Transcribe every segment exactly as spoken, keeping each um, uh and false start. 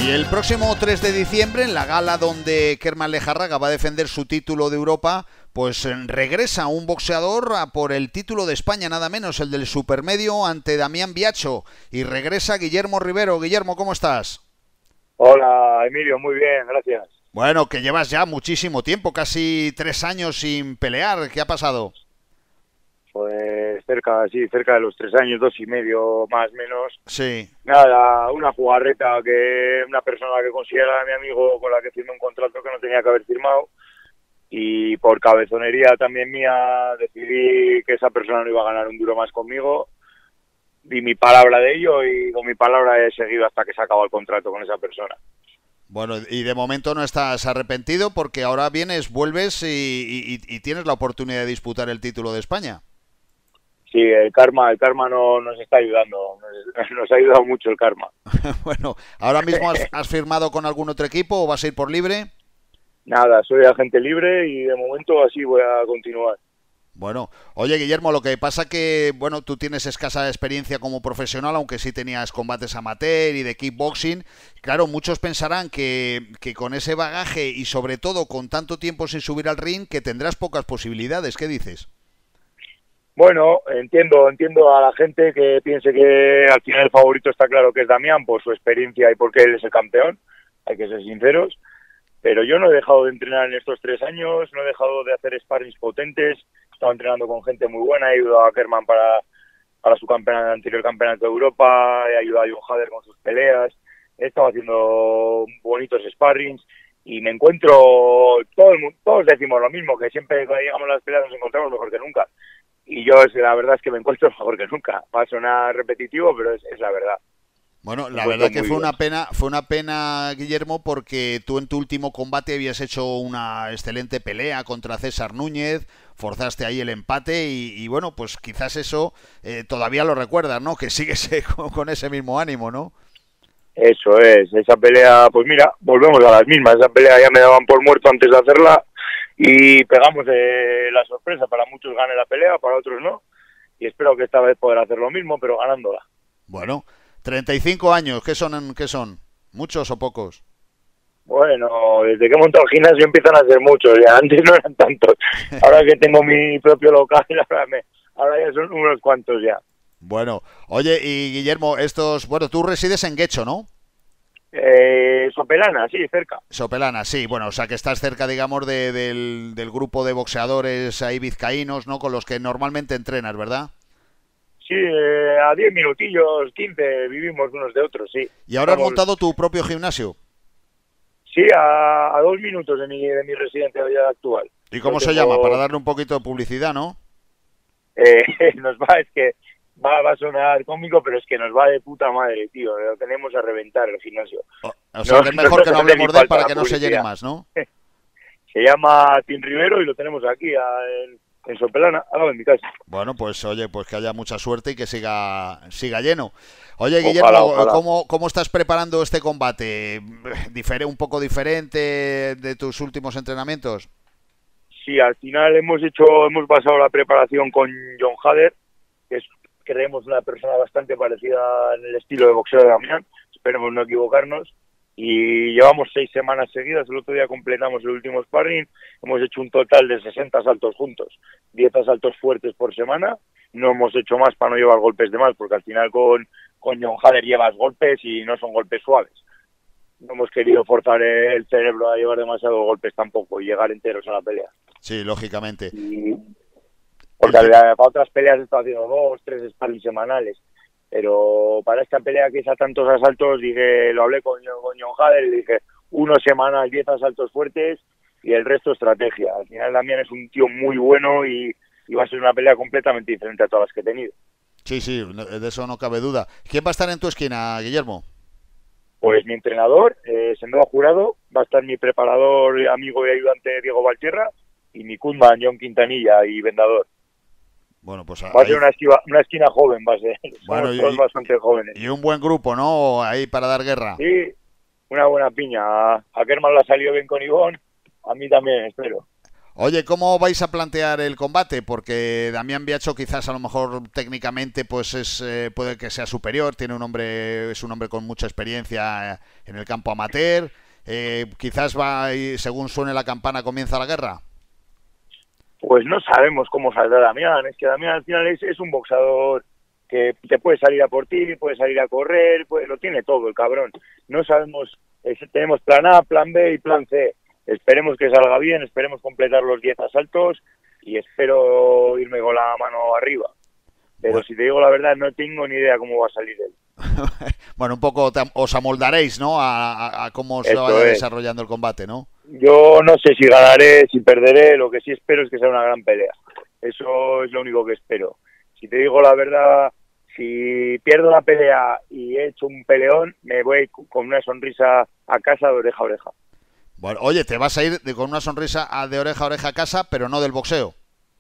Y el próximo tres de diciembre, en la gala donde Kerman Lejarraga va a defender su título de Europa, pues regresa un boxeador a por el título de España, nada menos, el del supermedio ante Damián Biacho. Y regresa Guillermo Rivero. Guillermo, ¿cómo estás? Hola, Emilio, muy bien, gracias. Bueno, que llevas ya muchísimo tiempo, casi tres años sin pelear. ¿Qué ha pasado? Pues cerca, sí, cerca de los tres años, dos y medio más o menos. Sí. Nada, una jugarreta que una persona que considera mi amigo con la que firmé un contrato que no tenía que haber firmado, y por cabezonería también mía decidí que esa persona no iba a ganar un duro más conmigo. Di mi palabra de ello y con mi palabra he seguido hasta que se acabó el contrato con esa persona. Bueno, y de momento no estás arrepentido porque ahora vienes, vuelves y, y, y tienes la oportunidad de disputar el título de España. Sí, el karma, el karma no, nos está ayudando, nos, nos ha ayudado mucho el karma. Bueno, ¿ahora mismo has, has firmado con algún otro equipo o vas a ir por libre? Nada, soy agente libre y de momento así voy a continuar. Bueno, oye Guillermo, lo que pasa que, bueno, tú tienes escasa experiencia como profesional, aunque sí tenías combates amateur y de kickboxing. Claro, muchos pensarán que, que con ese bagaje y sobre todo con tanto tiempo sin subir al ring, que tendrás pocas posibilidades. ¿Qué dices? Bueno, entiendo, entiendo a la gente que piense que al final el favorito está claro que es Damián por su experiencia y porque él es el campeón, hay que ser sinceros, pero yo no he dejado de entrenar en estos tres años, no he dejado de hacer sparrings potentes, he estado entrenando con gente muy buena, he ayudado a Kerman para, para su campeonato, anterior campeonato de Europa, he ayudado a John Hader con sus peleas, he estado haciendo bonitos sparrings y me encuentro, todo el mundo, todos decimos lo mismo, que siempre cuando llegamos a las peleas nos encontramos mejor que nunca. Y yo la verdad es que me encuentro mejor que nunca. Va a sonar repetitivo, pero es, es la verdad. Bueno, la verdad que fue una pena, fue una pena, Guillermo, porque tú en tu último combate habías hecho una excelente pelea contra César Núñez, forzaste ahí el empate y, y bueno, pues quizás eso eh, todavía lo recuerdas, ¿no? Que sigues con, con ese mismo ánimo, ¿no? Eso es, esa pelea, pues mira, volvemos a las mismas. Esa pelea ya me daban por muerto antes de hacerla y pegamos eh, la sorpresa. Para muchos gane la pelea, para otros no. Y espero que esta vez poder hacer lo mismo, pero ganándola. Bueno, treinta y cinco años, ¿qué son? ¿Qué son? ¿Muchos o pocos? Bueno, desde que he montado el gimnasio empiezan a ser muchos, ya antes no eran tantos. Ahora que tengo mi propio local, ahora, me, ahora ya son unos cuantos ya. Bueno, oye, y Guillermo, estos, bueno, tú resides en Guecho, ¿no? Eh, Sopelana, sí, cerca. Sopelana, sí, bueno, o sea que estás cerca, digamos, de, del, del grupo de boxeadores ahí vizcaínos, ¿no? Con los que normalmente entrenas, ¿verdad? Sí, eh, a diez minutillos, quince, vivimos unos de otros, sí. ¿Y ahora Estamos... has montado tu propio gimnasio? Sí, a, a dos minutos de mi, de mi residencia actual. ¿Y cómo Lo se tengo... llama? Para darle un poquito de publicidad, ¿no? Eh, nos va, es que va, va a sonar cómico, pero es que nos va de puta madre, tío. Lo tenemos a reventar el gimnasio. O, o sea, no, que es mejor no que no hablemos de él para que no se llene más, ¿no? Se llama Tim Rivero y lo tenemos aquí a, en, en Sopelana, al lado de mi casa. Bueno, pues oye, pues que haya mucha suerte y que siga siga lleno. Oye, Ojalá, Guillermo, ojalá. ¿cómo, ¿cómo estás preparando este combate? ¿Difere un poco diferente de tus últimos entrenamientos? Sí, al final hemos hecho, hemos basado la preparación con John Hader, que es, creemos, una persona bastante parecida en el estilo de boxeo de Damián, esperemos no equivocarnos, y llevamos seis semanas seguidas. El otro día completamos el último sparring, hemos hecho un total de sesenta saltos juntos, diez asaltos fuertes por semana, no hemos hecho más para no llevar golpes de más, porque al final con, con John Hader llevas golpes y no son golpes suaves. No hemos querido forzar el cerebro a llevar demasiados golpes tampoco y llegar enteros a la pelea. Sí, lógicamente. Y... Porque el... para otras peleas he estado haciendo dos, tres sparring semanales, pero para esta pelea que es a tantos asaltos, dije, lo hablé con, con John Hader y dije, uno semanal, diez asaltos fuertes y el resto estrategia. Al final Damián es un tío muy bueno y, y va a ser una pelea completamente diferente a todas las que he tenido. Sí, sí, de eso no cabe duda. ¿Quién va a estar en tu esquina, Guillermo? Pues mi entrenador, eh, Sendoa Jurado, va a estar mi preparador, amigo y ayudante Diego Valtierra, y mi Kuzman, John Quintanilla y Vendador. Bueno, pues va a ser ahí... una, esquiva, una esquina joven, va a ser. Bueno, Somos y, todos bastante jóvenes. Y un buen grupo, ¿no? Ahí para dar guerra. Sí, una buena piña. A, a Kerman la salió bien con Ivón, a mí también, espero. Oye, ¿cómo vais a plantear el combate? Porque Damián Biacho quizás a lo mejor técnicamente pues es eh, puede que sea superior, tiene un hombre es un hombre con mucha experiencia en el campo amateur, eh, quizás va y según suene la campana comienza la guerra. Pues no sabemos cómo saldrá Damián, es que Damián al final es, es un boxeador que te puede salir a por ti, puede salir a correr, pues lo tiene todo el cabrón. No sabemos, es, tenemos plan A, plan B y plan C. Esperemos que salga bien, esperemos completar los diez asaltos y espero irme con la mano arriba. Pero bueno, si te digo la verdad, no tengo ni idea cómo va a salir él. Bueno, un poco te, os amoldaréis, ¿no? A, a, a cómo se vaya es. desarrollando el combate, ¿no? Yo no sé si ganaré, si perderé, lo que sí espero es que sea una gran pelea. Eso es lo único que espero. Si te digo la verdad, si pierdo la pelea y he hecho un peleón, me voy con una sonrisa a casa de oreja a oreja. Bueno, oye, te vas a ir de, con una sonrisa a, de oreja a oreja a casa, pero no del boxeo.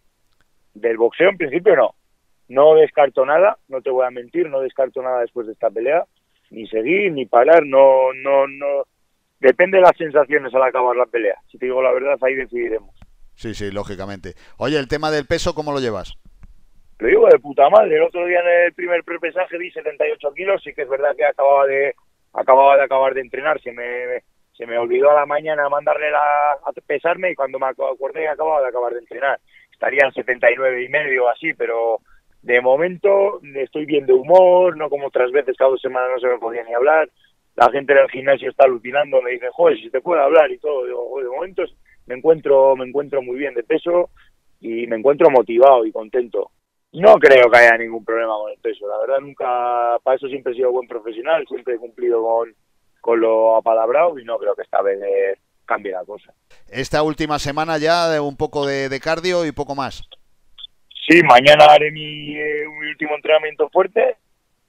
Del boxeo en principio no. No descarto nada, no te voy a mentir, no descarto nada después de esta pelea. Ni seguir, ni parar, no, no, no. Depende de las sensaciones al acabar la pelea. Si te digo la verdad, ahí decidiremos. Sí, sí, lógicamente. Oye, el tema del peso, ¿cómo lo llevas? Lo digo de puta madre. El otro día en el primer prepesaje di setenta y ocho kilos. Sí que es verdad que acababa de acababa de acabar de entrenar. Se me, se me olvidó a la mañana mandarle la, a pesarme y cuando me acordé que acababa de acabar de entrenar. Estaría en setenta y nueve y medio así, pero de momento estoy bien de humor, no como otras veces, cada dos semanas no se me podía ni hablar. La gente del gimnasio está alucinando, me dice, joder, si te puedo hablar y todo. Digo, joder, de momento me encuentro, me encuentro muy bien de peso y me encuentro motivado y contento. No creo que haya ningún problema con el peso, la verdad nunca, para eso siempre he sido buen profesional, siempre he cumplido con, con lo apalabrado y no creo que esta vez eh, cambie la cosa. Esta última semana ya de un poco de, de cardio y poco más. Sí, mañana haré mi, eh, mi último entrenamiento fuerte.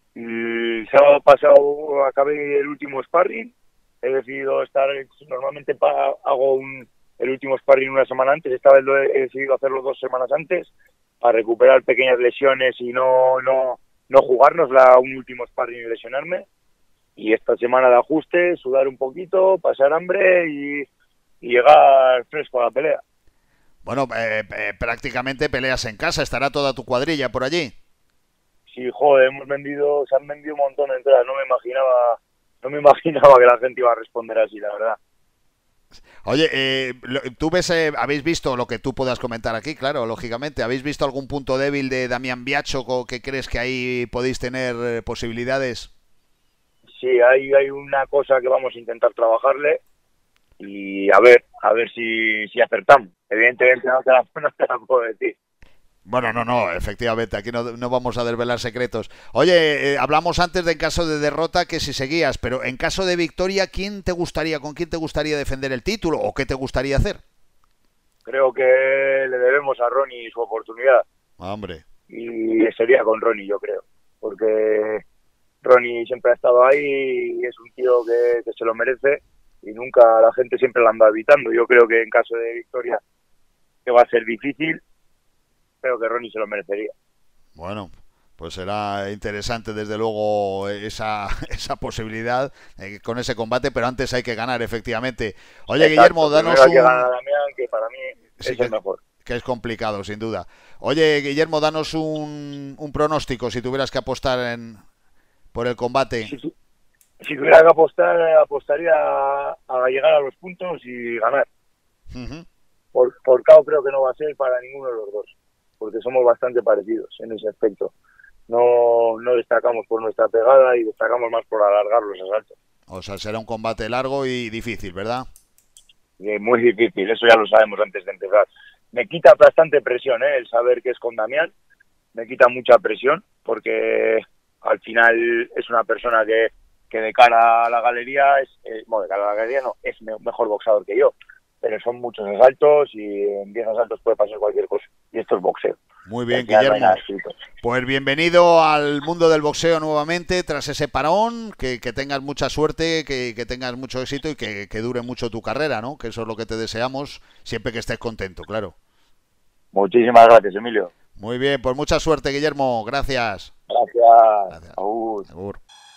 El sábado pasado acabé el último sparring. He decidido estar, normalmente pa, hago un, el último sparring una semana antes, esta vez lo he, he decidido hacerlo dos semanas antes para recuperar pequeñas lesiones y no no no jugarnos la, un último sparring y lesionarme. Y esta semana de ajuste, sudar un poquito, pasar hambre y, y llegar fresco a la pelea. Bueno, eh, eh, prácticamente peleas en casa, estará toda tu cuadrilla por allí. Sí, joder, hemos vendido, se han vendido un montón de entradas, no me imaginaba, no me imaginaba que la gente iba a responder así, la verdad. Oye, eh, tú ves, eh, habéis visto lo que tú puedas comentar aquí, claro, lógicamente, ¿habéis visto algún punto débil de Damián Biacho que crees que ahí podéis tener eh, posibilidades? Sí, hay, hay una cosa que vamos a intentar trabajarle y a ver, a ver si, si acertamos. Evidentemente no te la, no te la puedo decir. Bueno, no, no, efectivamente, aquí no, no vamos a desvelar secretos. Oye, eh, hablamos antes de en caso de derrota que si seguías, pero en caso de victoria, ¿quién te gustaría, con quién te gustaría defender el título o qué te gustaría hacer? Creo que le debemos a Ronnie su oportunidad. Ah, hombre. Y sería con Ronnie, yo creo, porque Ronnie siempre ha estado ahí y es un tío que, que se lo merece y nunca la gente siempre lo anda evitando. Yo creo que en caso de victoria, que va a ser difícil, creo que Ronnie se lo merecería. Bueno, pues será interesante desde luego esa, esa posibilidad eh, con ese combate, pero antes hay que ganar, efectivamente. Oye, Exacto, Guillermo, danos hay un... que ganar a Damián, que para mí sí, es que, el mejor. Que es complicado, sin duda. Oye, Guillermo, danos un, un pronóstico si tuvieras que apostar en por el combate. Si, si tuviera que apostar, apostaría a, a llegar a los puntos y ganar. Uh-huh. Por, por K O creo que no va a ser para ninguno de los dos, porque somos bastante parecidos en ese aspecto. No, no destacamos por nuestra pegada y destacamos más por alargar los asaltos. O sea, será un combate largo y difícil, ¿verdad? Y muy difícil, eso ya lo sabemos antes de empezar. Me quita bastante presión, ¿eh? El saber que es con Damián, me quita mucha presión, porque al final es una persona que, que de cara a la galería, es, eh, bueno, de cara a la galería no, es me, mejor boxeador que yo. Pero son muchos asaltos y en diez asaltos puede pasar cualquier cosa. Y esto es boxeo. Muy bien, Guillermo. No pues bienvenido al mundo del boxeo nuevamente tras ese parón. Que, que tengas mucha suerte, que, que tengas mucho éxito y que, que dure mucho tu carrera, ¿no? Que eso es lo que te deseamos, siempre que estés contento, claro. Muchísimas gracias, Emilio. Muy bien, pues mucha suerte, Guillermo. Gracias. Gracias. Gracias. Agur. Agur.